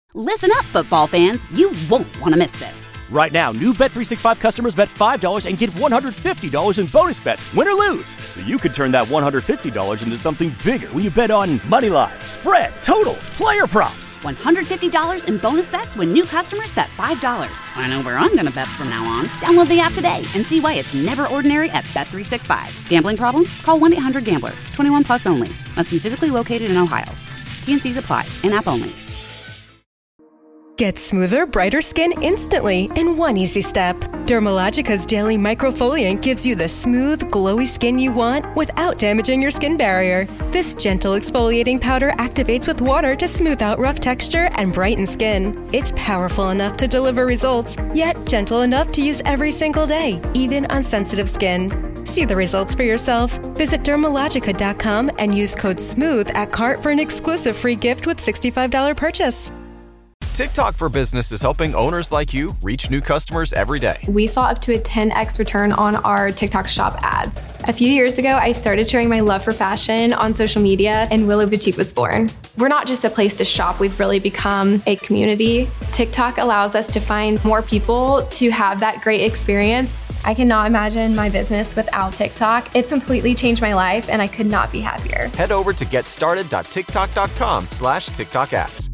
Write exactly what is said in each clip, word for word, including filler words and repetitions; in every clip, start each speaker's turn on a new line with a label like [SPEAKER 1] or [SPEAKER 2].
[SPEAKER 1] Listen up, football fans. You won't want to miss this.
[SPEAKER 2] Right now, new Bet three sixty-five customers bet five dollars and get one hundred fifty dollars in bonus bets, win or lose. So you could turn that one hundred fifty dollars into something bigger when you bet on money line, spread, totals, player props.
[SPEAKER 1] one hundred fifty dollars in bonus bets when new customers bet five dollars. I know where I'm going to bet from now on. Download the app today and see why it's never ordinary at Bet three sixty-five. Gambling problem? Call one eight hundred gambler. twenty-one plus only. Must be physically located in Ohio. T N Cs apply. In-app only.
[SPEAKER 3] Get smoother, brighter skin instantly in one easy step. Dermalogica's Daily Microfoliant gives you the smooth, glowy skin you want without damaging your skin barrier. This gentle exfoliating powder activates with water to smooth out rough texture and brighten skin. It's powerful enough to deliver results, yet gentle enough to use every single day, even on sensitive skin. See the results for yourself. Visit Dermalogica dot com and use code SMOOTH at cart for an exclusive free gift with sixty-five dollars purchase.
[SPEAKER 4] TikTok for Business is helping owners like you reach new customers every day.
[SPEAKER 5] We saw up to a ten x return on our TikTok shop ads. A few years ago, I started sharing my love for fashion on social media, and Willow Boutique was born. We're not just a place to shop, we've really become a community. TikTok allows us to find more people to have that great experience. I cannot imagine my business without TikTok. It's completely changed my life, and I could not be happier.
[SPEAKER 4] Head over to getstarted.tiktok.com slash TikTok ads.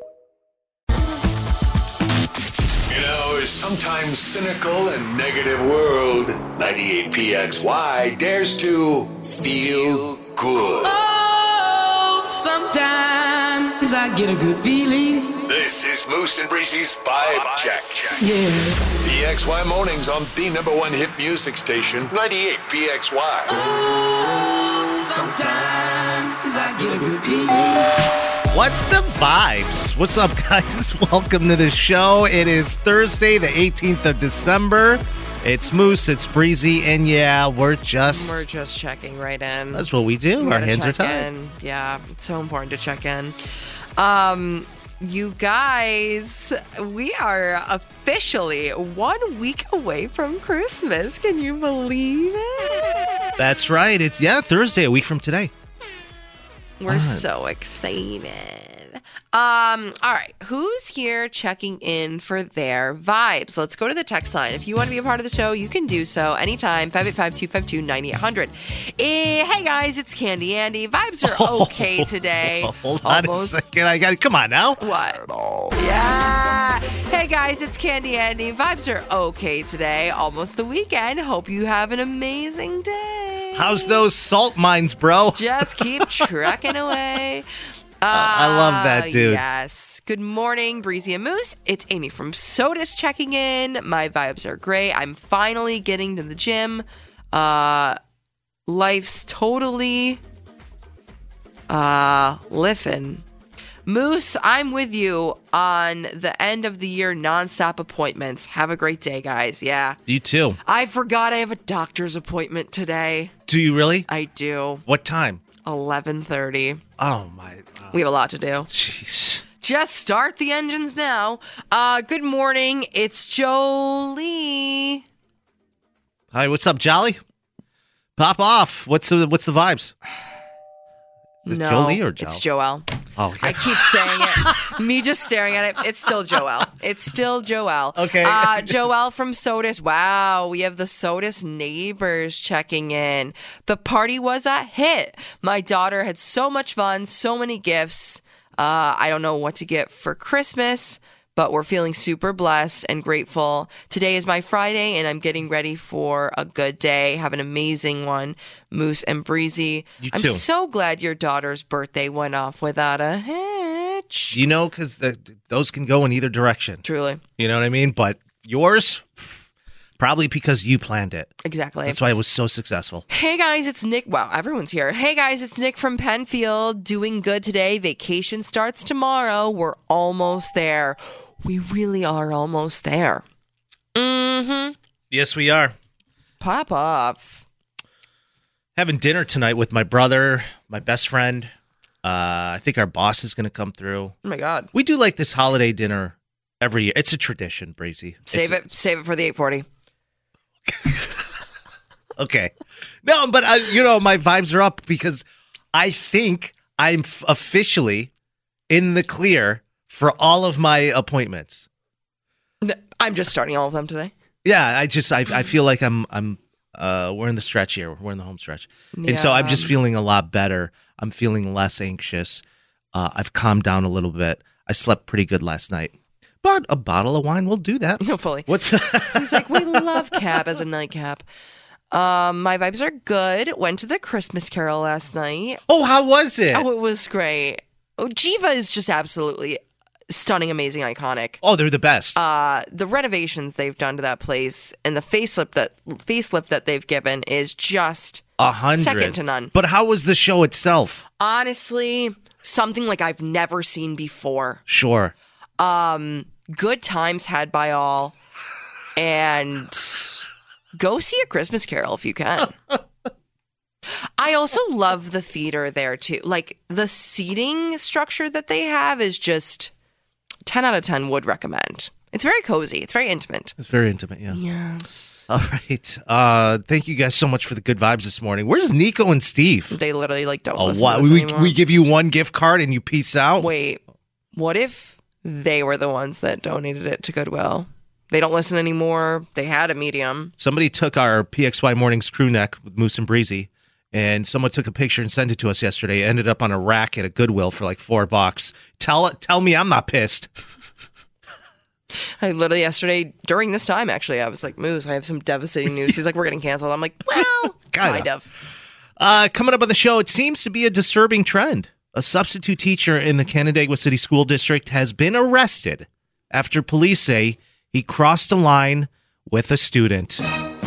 [SPEAKER 6] In our sometimes cynical and negative world, ninety-eight P X Y dares to feel good.
[SPEAKER 7] Oh, sometimes I get a good feeling.
[SPEAKER 6] This is Moose and Breezy's Vibe Check.
[SPEAKER 7] Yeah.
[SPEAKER 6] P X Y mornings on the number one hit music station, ninety-eight P X Y.
[SPEAKER 7] Oh, sometimes I get a good feeling.
[SPEAKER 8] What's the vibes? What's up, guys? Welcome to the show. It is Thursday, the eighteenth of December. It's Moose, it's Breezy, and yeah, we're just...
[SPEAKER 9] We're just checking right in.
[SPEAKER 8] That's what we do.
[SPEAKER 9] We
[SPEAKER 8] Our hands are tied.
[SPEAKER 9] in. Yeah, it's so important to check in. Um, you guys, we are officially one week away from Christmas. Can you believe it?
[SPEAKER 8] That's right. It's, yeah, Thursday, a week from today.
[SPEAKER 9] We're right. So excited. Um, all right. Who's here checking in for their vibes? Let's go to the text line. If you want to be a part of the show, you can do so anytime. five eight five, two five two, nine eight hundred. Eh, hey, guys, it's Candy Andy. Vibes are okay today.
[SPEAKER 8] Oh, hold on Almost. a second. I got it. Come on now.
[SPEAKER 9] What? Yeah. Hey, guys, it's Candy Andy. Vibes are okay today. Almost the weekend. Hope you have an amazing day.
[SPEAKER 8] How's those salt mines, bro?
[SPEAKER 9] Just keep trekking away. Uh,
[SPEAKER 8] I love that, dude.
[SPEAKER 9] Yes. Good morning, Breezy and Moose. It's Amy from Sodas checking in. My vibes are great. I'm finally getting to the gym. Uh, life's totally uh, living. Moose, I'm with you on the end of the year nonstop appointments. Have a great day, guys. Yeah.
[SPEAKER 8] You too.
[SPEAKER 9] I forgot I have a doctor's appointment today.
[SPEAKER 8] Do you really?
[SPEAKER 9] I do.
[SPEAKER 8] What time?
[SPEAKER 9] eleven thirty.
[SPEAKER 8] Oh, my. Uh,
[SPEAKER 9] we have a lot to do.
[SPEAKER 8] Jeez.
[SPEAKER 9] Just start the engines now. Uh, good morning. It's Jolie.
[SPEAKER 8] Hi, what's up, Jolly? Pop off. What's the What's the vibes? Is
[SPEAKER 9] no,
[SPEAKER 8] it Jolie or Joel?
[SPEAKER 9] It's Joelle.
[SPEAKER 8] Oh, okay.
[SPEAKER 9] I keep saying it. Me just staring at it. It's still Joelle. It's still Joelle.
[SPEAKER 8] Okay.
[SPEAKER 9] Uh, Joelle from Sodas. Wow, we have the Sodas neighbors checking in. The party was a hit. My daughter had so much fun, so many gifts. Uh, I don't know what to get for Christmas, but we're feeling super blessed and grateful. Today is my Friday, and I'm getting ready for a good day. Have an amazing one, Moose and Breezy.
[SPEAKER 8] You
[SPEAKER 9] I'm
[SPEAKER 8] too.
[SPEAKER 9] so glad your daughter's birthday went off without a hitch.
[SPEAKER 8] You know, because those can go in either direction.
[SPEAKER 9] Truly.
[SPEAKER 8] You know what I mean? But yours, probably because you planned it.
[SPEAKER 9] Exactly.
[SPEAKER 8] That's why it was so successful.
[SPEAKER 9] Hey, guys, it's Nick. Wow, everyone's here. Hey, guys, it's Nick from Penfield. Doing good today. Vacation starts tomorrow. We're almost there. We really are almost there. Mm-hmm.
[SPEAKER 8] Yes, we are.
[SPEAKER 9] Pop off.
[SPEAKER 8] Having dinner tonight with my brother, my best friend. Uh, I think our boss is going to come through.
[SPEAKER 9] Oh, my God.
[SPEAKER 8] We do like this holiday dinner every year. It's a tradition, Breezy.
[SPEAKER 9] Save
[SPEAKER 8] it's
[SPEAKER 9] it. A- save it for the eight forty.
[SPEAKER 8] Okay. No, but, uh, you know, my vibes are up because I think I'm f- officially in the clear for all of my appointments.
[SPEAKER 9] I'm just starting all of them today.
[SPEAKER 8] Yeah, I just I I feel like I'm I'm uh we're in the stretch here. We're in the home stretch. Yeah. And so I'm just feeling a lot better. I'm feeling less anxious. Uh, I've calmed down a little bit. I slept pretty good last night. But a bottle of wine will do that.
[SPEAKER 9] No, fully.
[SPEAKER 8] What's
[SPEAKER 9] He's like, we love Cap as a nightcap. Um, my vibes are good. Went to the Christmas Carol last night.
[SPEAKER 8] Oh, how was it?
[SPEAKER 9] Oh, it was great. Oh, Jiva is just absolutely stunning, amazing, iconic.
[SPEAKER 8] Oh, they're the best.
[SPEAKER 9] Uh, the renovations they've done to that place and the facelift that facelift that they've given is just
[SPEAKER 8] a hundred.
[SPEAKER 9] Second to none.
[SPEAKER 8] But how was the show itself?
[SPEAKER 9] Honestly, something like I've never seen before.
[SPEAKER 8] Sure.
[SPEAKER 9] Um, good times had by all, and go see A Christmas Carol if you can. I also love the theater there too. Like the seating structure that they have is just ten out of ten would recommend. It's very cozy. It's very intimate.
[SPEAKER 8] It's very intimate, yeah.
[SPEAKER 9] Yes.
[SPEAKER 8] All right. Uh, thank you guys so much for the good vibes this morning. Where's Nico and Steve?
[SPEAKER 9] They literally like don't
[SPEAKER 8] oh,
[SPEAKER 9] listen
[SPEAKER 8] what?
[SPEAKER 9] to us
[SPEAKER 8] we,
[SPEAKER 9] anymore.
[SPEAKER 8] we give you one gift card and you peace out?
[SPEAKER 9] Wait, what if they were the ones that donated it to Goodwill? They don't listen anymore. They had a medium.
[SPEAKER 8] Somebody took our P X Y Mornings crew neck with Moose and Breezy, and someone took a picture and sent it to us yesterday. It ended up on a rack at a Goodwill for like four bucks. Tell tell me I'm not pissed.
[SPEAKER 9] I literally yesterday, during this time, actually, I was like, Moose, I have some devastating news. He's like, we're getting canceled. I'm like, well, kind of.
[SPEAKER 8] Uh, coming up on the show, it seems to be a disturbing trend. A substitute teacher in the Canandaigua City School District has been arrested after police say he crossed a line with a student.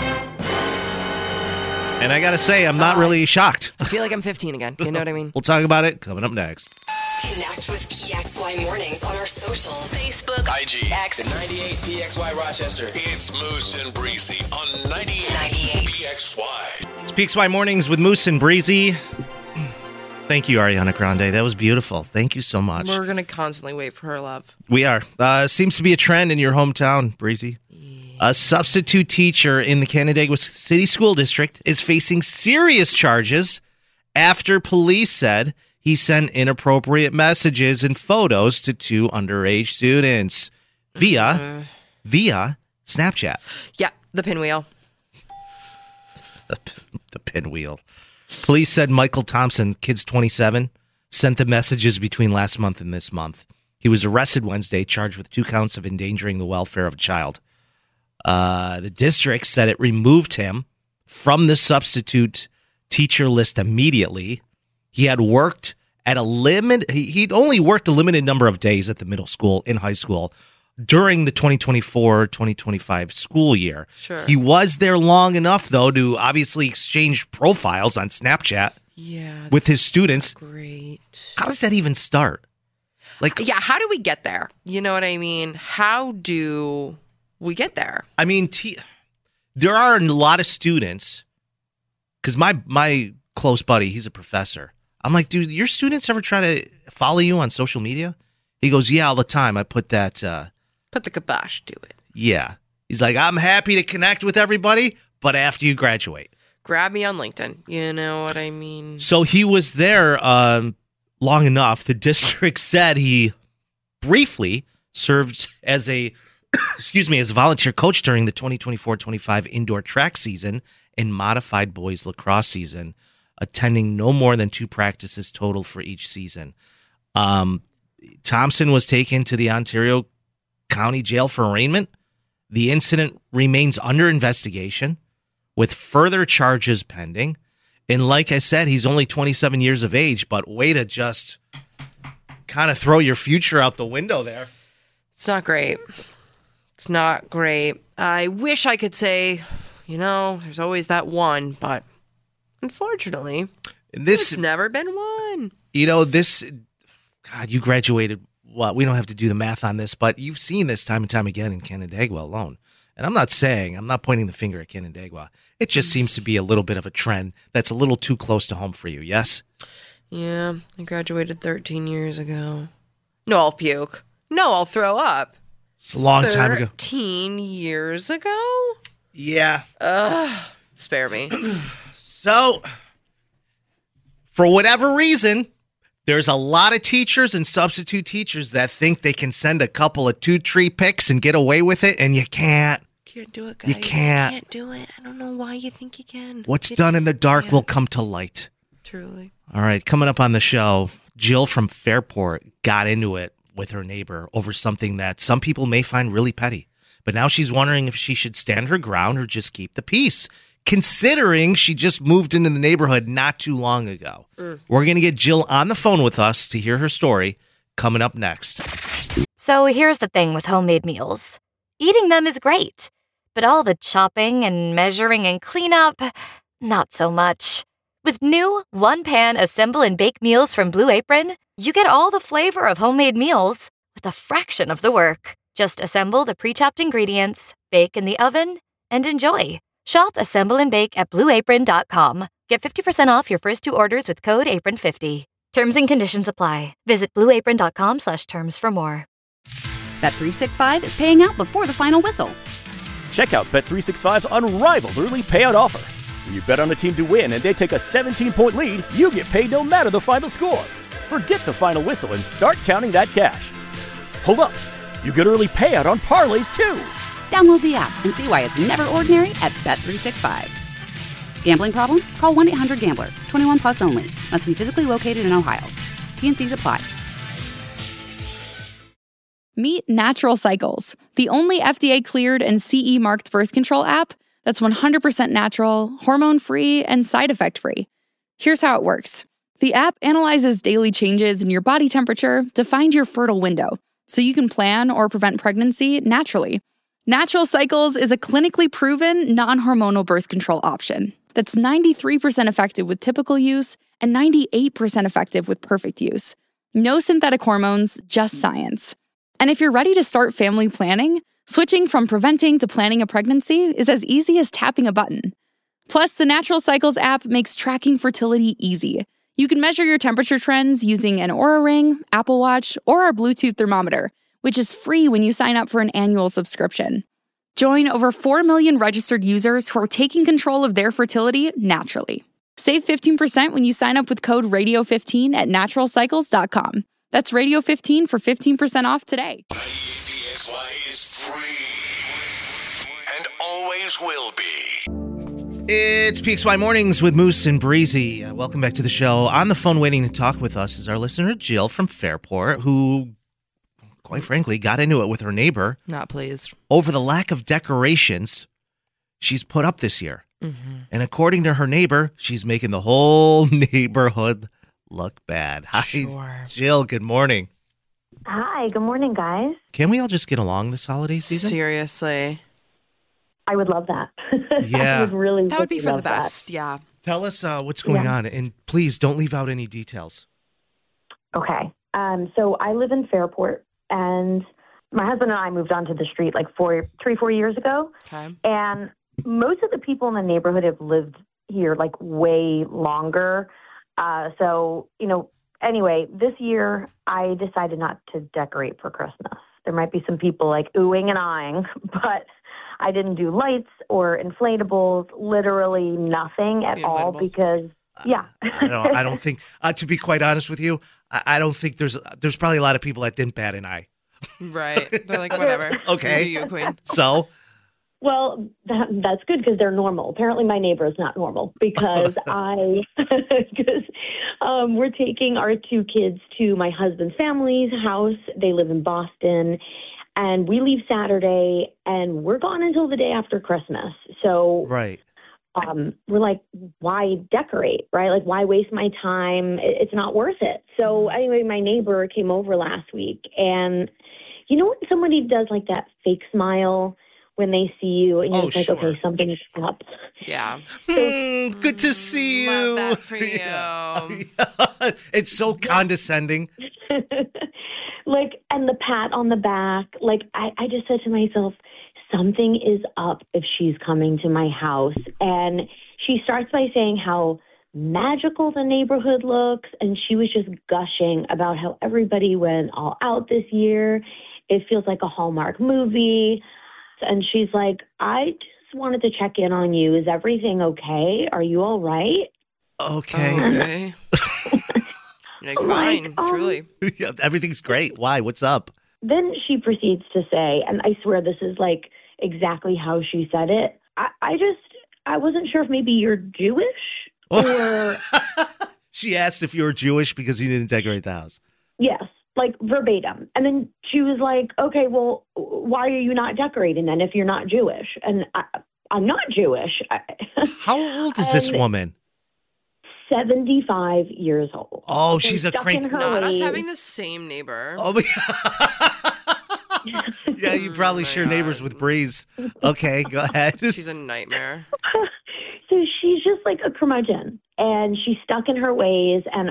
[SPEAKER 8] And I got to say, I'm not uh, really shocked.
[SPEAKER 9] I feel like I'm fifteen again. You know what I mean?
[SPEAKER 8] We'll talk about it coming up next.
[SPEAKER 10] Connect with P X Y Mornings on our socials.
[SPEAKER 11] Facebook, I G,
[SPEAKER 6] X, ninety-eight P X Y Rochester. It's Moose and Breezy on ninety-eight P X Y.
[SPEAKER 8] It's P X Y Mornings with Moose and Breezy. Thank you, Ariana Grande. That was beautiful. Thank you so much.
[SPEAKER 9] We're going to constantly wait for her love.
[SPEAKER 8] We are. Uh, seems to be a trend in your hometown, Breezy. A substitute teacher in the Canandaigua City School District is facing serious charges after police said he sent inappropriate messages and photos to two underage students via uh, via Snapchat.
[SPEAKER 9] Yeah, the pinwheel.
[SPEAKER 8] The, the pinwheel. Police said Michael Thompson, kid's twenty-seven, sent the messages between last month and this month. He was arrested Wednesday, charged with two counts of endangering the welfare of a child. Uh, the district said it removed him from the substitute teacher list immediately. He had worked at a limit. He, he'd only worked a limited number of days at the middle school in high school during the twenty twenty-four twenty twenty-five school year.
[SPEAKER 9] Sure.
[SPEAKER 8] He was there long enough, though, to obviously exchange profiles on Snapchat
[SPEAKER 9] yeah,
[SPEAKER 8] with his students.
[SPEAKER 9] Great.
[SPEAKER 8] How does that even start? Like,
[SPEAKER 9] yeah, how do we get there? You know what I mean? How do we get there?
[SPEAKER 8] I mean, t- there are a lot of students, because my my close buddy, he's a professor. I'm like, dude, your students ever try to follow you on social media? He goes, yeah, all the time. I put that. Uh,
[SPEAKER 9] put the kibosh to it.
[SPEAKER 8] Yeah. He's like, I'm happy to connect with everybody, but after you graduate.
[SPEAKER 9] Grab me on LinkedIn. You know what I mean?
[SPEAKER 8] So he was there um, long enough. The district said he briefly served as a, excuse me, as a volunteer coach during the twenty twenty-four twenty-five indoor track season and modified boys lacrosse season, attending no more than two practices total for each season. Um, Thompson was taken to the Ontario County Jail for arraignment. The incident remains under investigation with further charges pending. And like I said, he's only twenty-seven years of age, but way to just kind of throw your future out the window there.
[SPEAKER 9] It's not great. It's not great. I wish I could say, you know, there's always that one, but unfortunately,
[SPEAKER 8] this
[SPEAKER 9] there's never been one.
[SPEAKER 8] You know, this, God, you graduated, well, we don't have to do the math on this, but you've seen this time and time again in Canandaigua alone. And I'm not saying, I'm not pointing the finger at Canandaigua. It just seems to be a little bit of a trend that's a little too close to home for you, yes?
[SPEAKER 9] Yeah, I graduated thirteen years ago. No, I'll puke. No, I'll throw up.
[SPEAKER 8] It's a long time ago.
[SPEAKER 9] thirteen years ago?
[SPEAKER 8] Yeah.
[SPEAKER 9] Ugh. Spare me.
[SPEAKER 8] So, for whatever reason, There's a lot of teachers and substitute teachers that think they can send a couple of two-tree picks and get away with it, and you can't.
[SPEAKER 9] Can't do it, guys.
[SPEAKER 8] You can't.
[SPEAKER 9] You can't do it. I don't know why you think you can.
[SPEAKER 8] What's
[SPEAKER 9] You
[SPEAKER 8] done in the
[SPEAKER 9] just
[SPEAKER 8] dark
[SPEAKER 9] can't.
[SPEAKER 8] will come to light.
[SPEAKER 9] Truly.
[SPEAKER 8] All right, coming up on the show, Jill from Fairport got into it with her neighbor over something that some people may find really petty. But now she's wondering if she should stand her ground or just keep the peace, considering she just moved into the neighborhood not too long ago. Mm. We're going to get Jill on the phone with us to hear her story coming up next.
[SPEAKER 11] So here's the thing with homemade meals. Eating them is great, but all the chopping and measuring and cleanup, not so much. With new one-pan assemble and bake meals from Blue Apron, you get all the flavor of homemade meals with a fraction of the work. Just assemble the pre-chopped ingredients, bake in the oven, and enjoy. Shop Assemble and Bake at blue apron dot com. Get fifty percent off your first two orders with code apron fifty. Terms and conditions apply. Visit blue apron dot com slash terms for more.
[SPEAKER 1] Bet three sixty-five is paying out before the final whistle.
[SPEAKER 2] Check out Bet three sixty-five's unrivaled early payout offer. When you bet on a team to win and they take a seventeen-point lead, you get paid no matter the final score. Forget the final whistle and start counting that cash. Hold up. You get early payout on parlays, too.
[SPEAKER 1] Download the app and see why it's never ordinary at Bet three sixty-five. Gambling problem? Call one eight hundred gambler. twenty-one plus only. Must be physically located in Ohio. T and C's apply.
[SPEAKER 12] Meet Natural Cycles, the only F D A-cleared and C E-marked birth control app that's one hundred percent natural, hormone-free, and side effect-free. Here's how it works. The app analyzes daily changes in your body temperature to find your fertile window, so you can plan or prevent pregnancy naturally. Natural Cycles is a clinically proven, non-hormonal birth control option that's ninety-three percent effective with typical use and ninety-eight percent effective with perfect use. No synthetic hormones, just science. And if you're ready to start family planning, switching from preventing to planning a pregnancy is as easy as tapping a button. Plus, the Natural Cycles app makes tracking fertility easy. You can measure your temperature trends using an Oura Ring, Apple Watch, or our Bluetooth thermometer, which is free when you sign up for an annual subscription. Join over four million registered users who are taking control of their fertility naturally. Save fifteen percent when you sign up with code radio fifteen at natural cycles dot com. That's radio fifteen for fifteen percent off today.
[SPEAKER 6] P X Y is free and always will be.
[SPEAKER 8] It's P X Y Mornings with Moose and Breezy. Uh, welcome back to the show. On the phone waiting to talk with us is our listener, Jill from Fairport, who, quite frankly, got into it with her neighbor.
[SPEAKER 9] Not pleased.
[SPEAKER 8] Over the lack of decorations she's put up this year.
[SPEAKER 9] Mm-hmm.
[SPEAKER 8] And according to her neighbor, she's making the whole neighborhood look bad. Hi,
[SPEAKER 9] Sure.
[SPEAKER 8] Jill. Good morning.
[SPEAKER 13] Hi. Good morning, guys.
[SPEAKER 8] Can we all just get along this holiday season?
[SPEAKER 9] Seriously.
[SPEAKER 13] I would love that.
[SPEAKER 8] Yeah.
[SPEAKER 13] I would really,
[SPEAKER 9] That would be
[SPEAKER 13] really
[SPEAKER 9] for the
[SPEAKER 13] love that.
[SPEAKER 9] best. Yeah.
[SPEAKER 8] Tell us uh, what's going
[SPEAKER 13] Yeah.
[SPEAKER 8] on, and please don't leave out any details.
[SPEAKER 13] Okay. Um, so I live in Fairport, and my husband and I moved onto the street like four, three, four years ago.
[SPEAKER 9] Okay.
[SPEAKER 13] And most of the people in the neighborhood have lived here like way longer. Uh, so, you know, anyway, this year I decided not to decorate for Christmas. There might be some people like oohing and eyeing, but I didn't do lights or inflatables, literally nothing at all because, yeah.
[SPEAKER 8] I don't, I don't think, uh, to be quite honest with you, I, I don't think there's there's probably a lot of people that didn't bat an eye.
[SPEAKER 9] Right. They're like, whatever.
[SPEAKER 8] Okay.
[SPEAKER 9] You do you, queen.
[SPEAKER 8] So?
[SPEAKER 13] Well, that, that's good because they're normal. Apparently my neighbor is not normal because I, because um, we're taking our two kids to my husband's family's house. They live in Boston. And we leave Saturday, and we're gone until the day after Christmas. So
[SPEAKER 8] right.
[SPEAKER 13] um, we're like, why decorate, right? Like, why waste my time? It- It's not worth it. So anyway, my neighbor came over last week, and you know when somebody does like that fake smile when they see you, and you're
[SPEAKER 8] Oh,
[SPEAKER 13] just like,
[SPEAKER 8] sure.
[SPEAKER 13] okay, something's up.
[SPEAKER 9] Yeah.
[SPEAKER 8] Hmm, good to see you.
[SPEAKER 9] Love that for you.
[SPEAKER 8] Yeah. It's so condescending.
[SPEAKER 13] Like, and the pat on the back, like, I, I just said to myself, something is up if she's coming to my house. And she starts by saying how magical the neighborhood looks. And she was just gushing about how everybody went all out this year. It feels like a Hallmark movie. And she's like, I just wanted to check in on you. Is everything okay? Are you all right?
[SPEAKER 8] Okay.
[SPEAKER 9] Okay. You're like, fine,
[SPEAKER 13] Like, um,
[SPEAKER 9] truly.
[SPEAKER 8] Yeah, everything's great. Why? What's up?
[SPEAKER 13] Then she proceeds to say, and I swear this is like exactly how she said it. I, I just, I wasn't sure if maybe you're Jewish or.
[SPEAKER 8] She asked if you were Jewish because you didn't decorate the house.
[SPEAKER 13] Yes, like verbatim. And then she was like, okay, well, why are you not decorating then if you're not Jewish? And I, I'm not Jewish.
[SPEAKER 8] How old is this woman?
[SPEAKER 13] seventy-five years old.
[SPEAKER 8] Oh, she's a
[SPEAKER 13] stuck
[SPEAKER 8] crank.
[SPEAKER 13] in her
[SPEAKER 9] Not us
[SPEAKER 13] ways.
[SPEAKER 9] having the same neighbor.
[SPEAKER 8] Oh, yeah, you probably share neighbors with Breeze. Okay, go ahead.
[SPEAKER 9] She's a nightmare.
[SPEAKER 13] So she's just like a curmudgeon, and she's stuck in her ways. And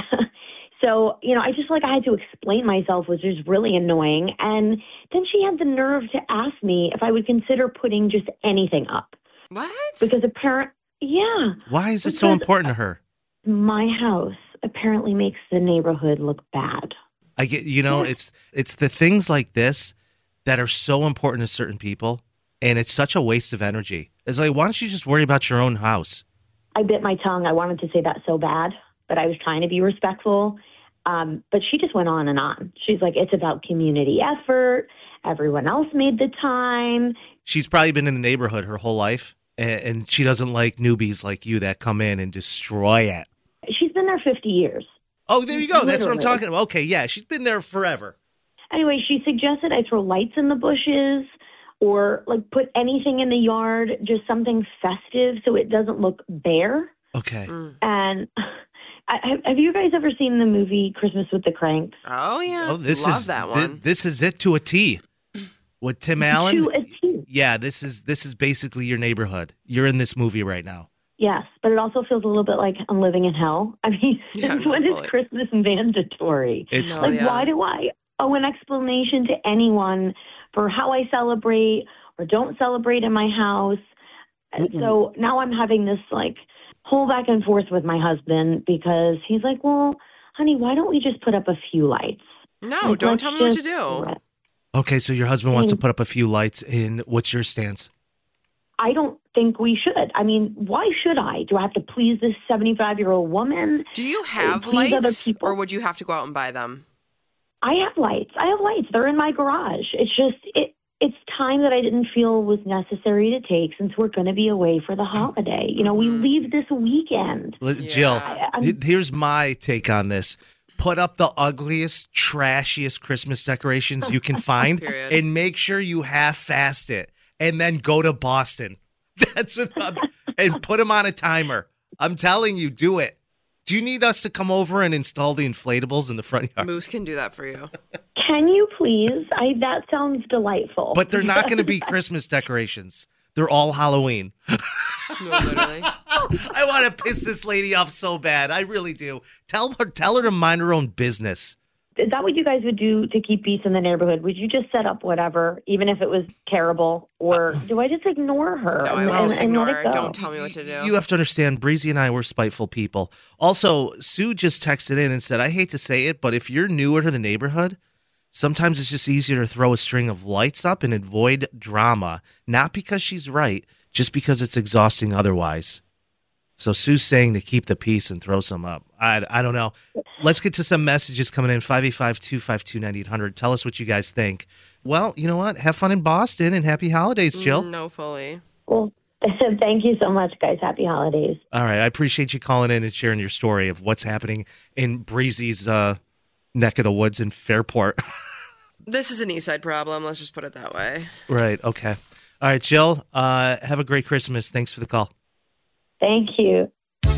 [SPEAKER 13] so, you know, I just feel like I had to explain myself, which is really annoying. And then she had the nerve to ask me if I would consider putting just anything up.
[SPEAKER 9] What?
[SPEAKER 13] Because apparently, yeah.
[SPEAKER 8] Why is it so
[SPEAKER 13] Because
[SPEAKER 8] important to her?
[SPEAKER 13] My house apparently makes the neighborhood look bad.
[SPEAKER 8] I get, you know, it's it's the things like this that are so important to certain people, and it's such a waste of energy. It's like, why don't you just worry about your own house?
[SPEAKER 13] I bit my tongue. I wanted to say that so bad, but I was trying to be respectful. Um, but she just went on and on. She's like, it's about community effort. Everyone else made the time.
[SPEAKER 8] She's probably been in the neighborhood her whole life, and, and she doesn't like newbies like you that come in and destroy it.
[SPEAKER 13] She's been there fifty years.
[SPEAKER 8] Oh, there you go. That's what I'm
[SPEAKER 13] Literally.
[SPEAKER 8] talking about. Okay, yeah, she's been there forever.
[SPEAKER 13] Anyway, she suggested I throw lights in the bushes or like put anything in the yard, just something festive so it doesn't look bare.
[SPEAKER 8] Okay.
[SPEAKER 13] And I, have you guys ever seen the movie Christmas with the Cranks?
[SPEAKER 9] Oh, yeah.
[SPEAKER 8] Oh, this
[SPEAKER 9] Love
[SPEAKER 8] is
[SPEAKER 9] that
[SPEAKER 8] thi-
[SPEAKER 9] one.
[SPEAKER 8] This, is it to a T. With Tim Allen.
[SPEAKER 13] To a T.
[SPEAKER 8] Yeah, this is this is basically your neighborhood. You're in this movie right now.
[SPEAKER 13] Yes, but it also feels a little bit like I'm living in hell. I mean,
[SPEAKER 9] Yeah,
[SPEAKER 13] since
[SPEAKER 9] no,
[SPEAKER 13] when
[SPEAKER 9] fully.
[SPEAKER 13] is Christmas mandatory?
[SPEAKER 8] It's
[SPEAKER 9] No,
[SPEAKER 13] like,
[SPEAKER 9] yeah.
[SPEAKER 13] why do I owe an explanation to anyone for how I celebrate or don't celebrate in my house? And so now I'm having this like whole back and forth with my husband because he's like, well, honey, why don't we just put up a few lights?
[SPEAKER 9] No,
[SPEAKER 13] Like,
[SPEAKER 9] don't
[SPEAKER 13] let's
[SPEAKER 9] tell me what to
[SPEAKER 13] just-
[SPEAKER 9] do.
[SPEAKER 8] Okay, so your husband wants to put up a few lights in. What's your stance?
[SPEAKER 13] I don't think we should. I mean, why should I? Do I have to please this seventy-five-year-old woman?
[SPEAKER 9] Do you have
[SPEAKER 13] Please other
[SPEAKER 9] lights,
[SPEAKER 13] people?
[SPEAKER 9] or would you have to go out and buy them?
[SPEAKER 13] I have lights. I have lights. They're in my garage. It's just it. It's time that I didn't feel was necessary to take since we're going to be away for the holiday. You know, we leave this weekend.
[SPEAKER 8] L- Jill,
[SPEAKER 13] I- I'm-
[SPEAKER 8] he- here's my take on this. Put up the ugliest, trashiest Christmas decorations you can find
[SPEAKER 9] Period.
[SPEAKER 8] and make sure you half-fast it. And then go to Boston. That's what I'm, and put them on a timer. I'm telling you, do it. Do you need us to come over and install the inflatables in the front yard?
[SPEAKER 9] Moose can do that for you.
[SPEAKER 13] Can you please? I that sounds delightful.
[SPEAKER 8] But they're not going to be Christmas decorations. They're all Halloween.
[SPEAKER 9] No, literally.
[SPEAKER 8] I want to piss this lady off so bad. I really do. Tell her, tell her to mind her own business.
[SPEAKER 13] Is that what you guys would do to keep peace in the neighborhood? Would you just set up whatever, even if it was terrible, or do I just ignore her
[SPEAKER 9] No, I
[SPEAKER 13] and,
[SPEAKER 9] will
[SPEAKER 13] and,
[SPEAKER 9] just
[SPEAKER 13] and let
[SPEAKER 9] ignore
[SPEAKER 13] it
[SPEAKER 9] her.
[SPEAKER 13] go?
[SPEAKER 9] Don't tell me what to do.
[SPEAKER 8] You have to understand, Breezy and I were spiteful people. Also, Sue just texted in and said, I hate to say it, but if you're newer to the neighborhood, sometimes it's just easier to throw a string of lights up and avoid drama. Not because she's right, just because it's exhausting otherwise. So Sue's saying to keep the peace and throw some up. I, I don't know. Let's get to some messages coming in. five eight five, two five two, nine eight hundred. Tell us what you guys think. Well, you know what? Have fun in Boston and happy holidays, Jill.
[SPEAKER 9] No, fully.
[SPEAKER 13] Well, thank you so much, guys. Happy holidays.
[SPEAKER 8] All right. I appreciate you calling in and sharing your story of what's happening in Breezy's uh, neck of the woods in Fairport.
[SPEAKER 9] This is an East Side problem. Let's just put it that way.
[SPEAKER 8] Right. Okay. All right, Jill. Uh, have a great Christmas. Thanks for the call.
[SPEAKER 13] Thank you.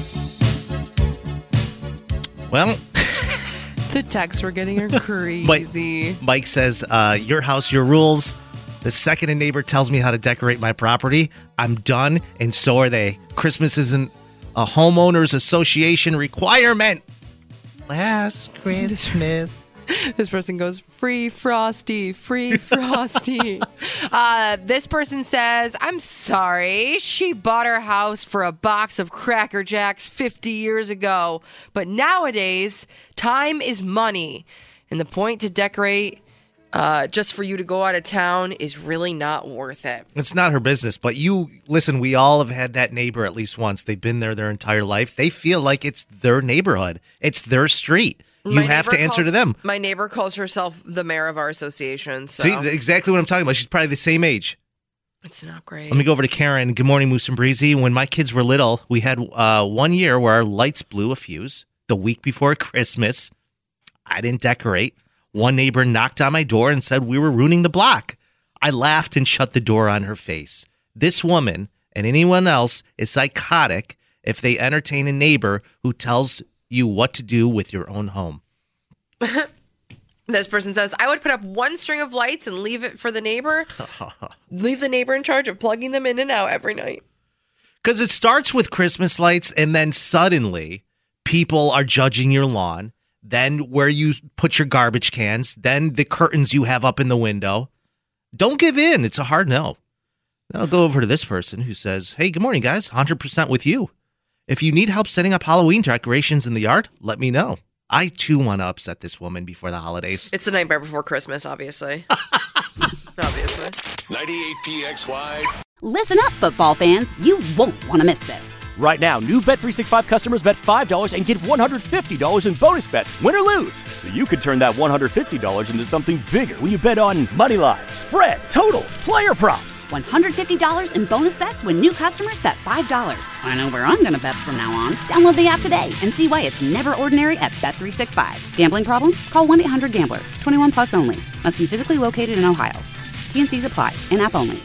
[SPEAKER 8] Well,
[SPEAKER 9] The texts we're getting are crazy.
[SPEAKER 8] Mike says, uh, your house, your rules. The second a neighbor tells me how to decorate my property, I'm done, and so are they. Christmas isn't a homeowners association requirement. Last Christmas.
[SPEAKER 9] This person goes, free Frosty, free Frosty. uh, this person says, I'm sorry. She bought her house for a box of Cracker Jacks fifty years ago. But nowadays, time is money. And the point to decorate uh, just for you to go out of town is really not worth it.
[SPEAKER 8] It's not her business, but you, listen, we all have had that neighbor at least once. They've been there their entire life. They feel like it's their neighborhood. It's their street. You
[SPEAKER 9] My
[SPEAKER 8] have to
[SPEAKER 9] neighbor
[SPEAKER 8] answer
[SPEAKER 9] calls-
[SPEAKER 8] to them.
[SPEAKER 9] My neighbor calls herself the mayor of our association. So.
[SPEAKER 8] See, exactly what I'm talking about. She's probably the same age.
[SPEAKER 9] It's not great.
[SPEAKER 8] Let me go over to Karen. Good morning, Moose and Breezy. When my kids were little, we had uh, one year where our lights blew a fuse the week before Christmas. I didn't decorate. One neighbor knocked on my door and said we were ruining the block. I laughed and shut the door on her face. This woman and anyone else is psychotic if they entertain a neighbor who tells you what to do with your own home.
[SPEAKER 9] This person says, I would put up one string of lights and leave it for the neighbor. Leave the neighbor in charge of plugging them in and out every night.
[SPEAKER 8] Because it starts with Christmas lights, and then suddenly people are judging your lawn, then where you put your garbage cans, then the curtains you have up in the window. Don't give in. It's a hard no. Then I'll go over to this person who says, hey, good morning, guys. one hundred percent with you. If you need help setting up Halloween decorations in the yard, let me know. I, too, want to upset this woman before the holidays.
[SPEAKER 9] It's the nightmare before Christmas, obviously. Obviously.
[SPEAKER 6] ninety-eight P X Y.
[SPEAKER 1] Listen up, football fans. You won't want to miss this.
[SPEAKER 2] Right now, new Bet three sixty-five customers bet five dollars and get one hundred fifty dollars in bonus bets, win or lose. So you could turn that one hundred fifty dollars into something bigger when you bet on money line, spread, totals, player props.
[SPEAKER 1] one hundred fifty dollars in bonus bets when new customers bet five dollars. I know where I'm going to bet from now on. Download the app today and see why it's never ordinary at Bet three sixty-five. Gambling problem? Call one eight hundred gambler. twenty-one plus only. Must be physically located in Ohio. T N Cs apply. In-app only.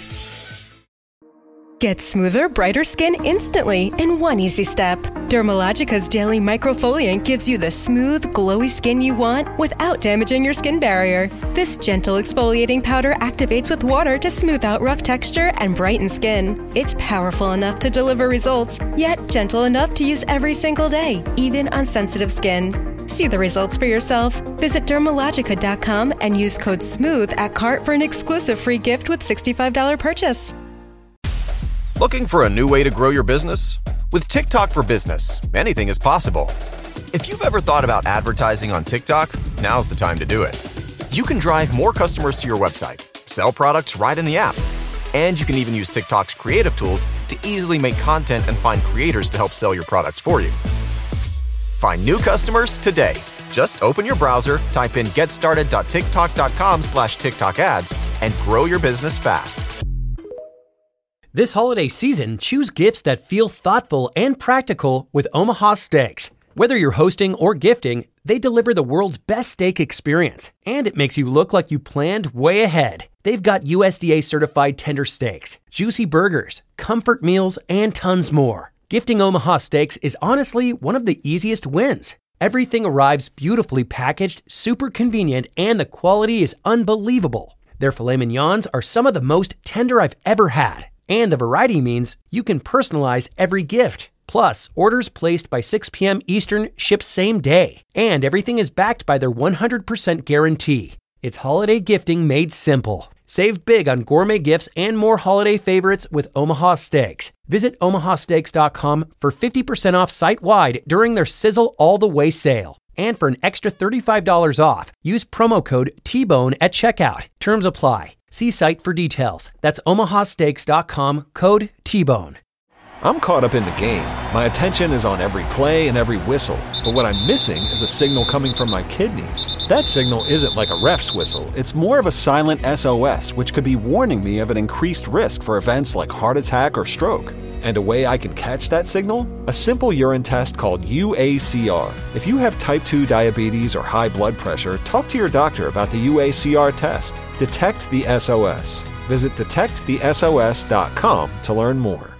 [SPEAKER 3] Get smoother, brighter skin instantly in one easy step. Dermalogica's Daily Microfoliant gives you the smooth, glowy skin you want without damaging your skin barrier. This gentle exfoliating powder activates with water to smooth out rough texture and brighten skin. It's powerful enough to deliver results, yet gentle enough to use every single day, even on sensitive skin. See the results for yourself. Visit Dermalogica dot com and use code SMOOTH at cart for an exclusive free gift with sixty-five dollars purchase.
[SPEAKER 4] Looking for a new way to grow your business? With TikTok for Business, anything is possible. If you've ever thought about advertising on TikTok, now's the time to do it. You can drive more customers to your website, sell products right in the app, and you can even use TikTok's creative tools to easily make content and find creators to help sell your products for you. Find new customers today. Just open your browser, type in getstarted.tiktok.com slash TikTok ads, and grow your business fast.
[SPEAKER 14] This holiday season, choose gifts that feel thoughtful and practical with Omaha Steaks. Whether you're hosting or gifting, they deliver the world's best steak experience, and it makes you look like you planned way ahead. They've got U S D A-certified tender steaks, juicy burgers, comfort meals, and tons more. Gifting Omaha Steaks is honestly one of the easiest wins. Everything arrives beautifully packaged, super convenient, and the quality is unbelievable. Their filet mignons are some of the most tender I've ever had. And the variety means you can personalize every gift. Plus, orders placed by six p.m. Eastern ship same day. And everything is backed by their one hundred percent guarantee. It's holiday gifting made simple. Save big on gourmet gifts and more holiday favorites with Omaha Steaks. Visit omaha steaks dot com for fifty percent off site-wide during their Sizzle All the Way sale. And for an extra thirty-five dollars off, use promo code T bone at checkout. Terms apply. See site for details. That's omaha steaks dot com, code T bone.
[SPEAKER 15] I'm caught up in the game. My attention is on every play and every whistle. But what I'm missing is a signal coming from my kidneys. That signal isn't like a ref's whistle. It's more of a silent S O S, which could be warning me of an increased risk for events like heart attack or stroke. And a way I can catch that signal? A simple urine test called U A C R. If you have type two diabetes or high blood pressure, talk to your doctor about the U A C R test. Detect the S O S. Visit detect the S O S dot com to learn more.